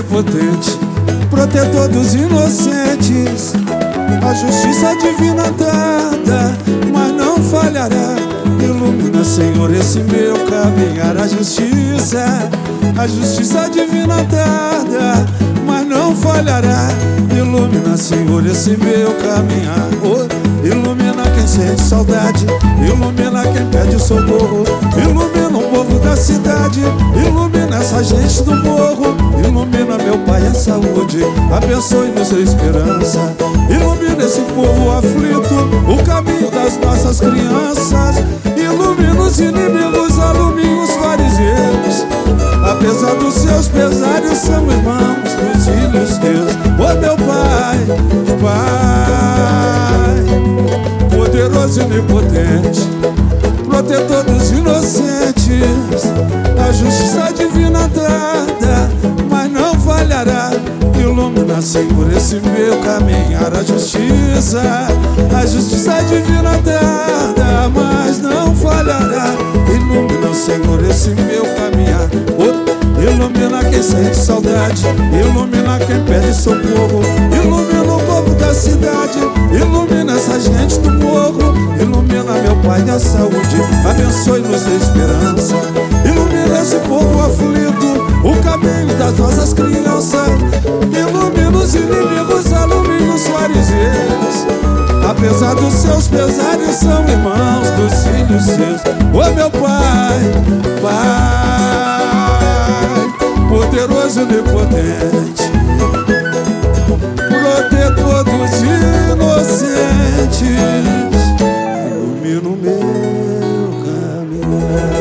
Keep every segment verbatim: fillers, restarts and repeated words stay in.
onipotente, protetor dos inocentes, a justiça divina tarda, mas não falhará. Ilumina, Senhor, esse meu caminhar. A justiça, a justiça divina tarda, mas não falhará. Ilumina, Senhor, esse meu caminhar. Oh, ilumina quem sente saudade, ilumina quem pede socorro, ilumina o povo da cidade, ilumina essa gente do morro, ilumina, meu Pai, a saúde, abençoe-nos a esperança, ilumina esse povo aflito, o caminho das nossas crianças, ilumina os inimigos, alumina os fariseus, apesar dos seus pesares, são irmãos dos filhos teus. Oh, meu Pai, Pai, poderoso e onipotente, protetor dos inocentes, a justiça divina tarda, mas não falhará. Ilumina, Senhor, esse meu caminhar. A justiça, a justiça divina tarda, mas não falhará. Ilumina, Senhor, esse meu caminhar. Oh, ilumina quem sente saudade, ilumina quem pede socorro, ilumina o povo da cidade, ilumina essa gente do morro, ilumina, meu Pai, a saúde, abençoe-nos a esperança, ilumina esse povo aflito, o caminho das nossas crianças, ilumina os inimigos, alumina os fariseus, apesar dos seus pesares, são irmãos dos filhos seus. Oh, meu Pai, Pai, poderoso e onipotente, protetor dos inocentes, ilumina o meu caminhar.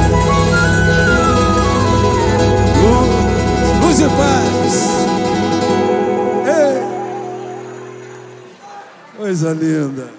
Luz e paz. Ei. Coisa linda.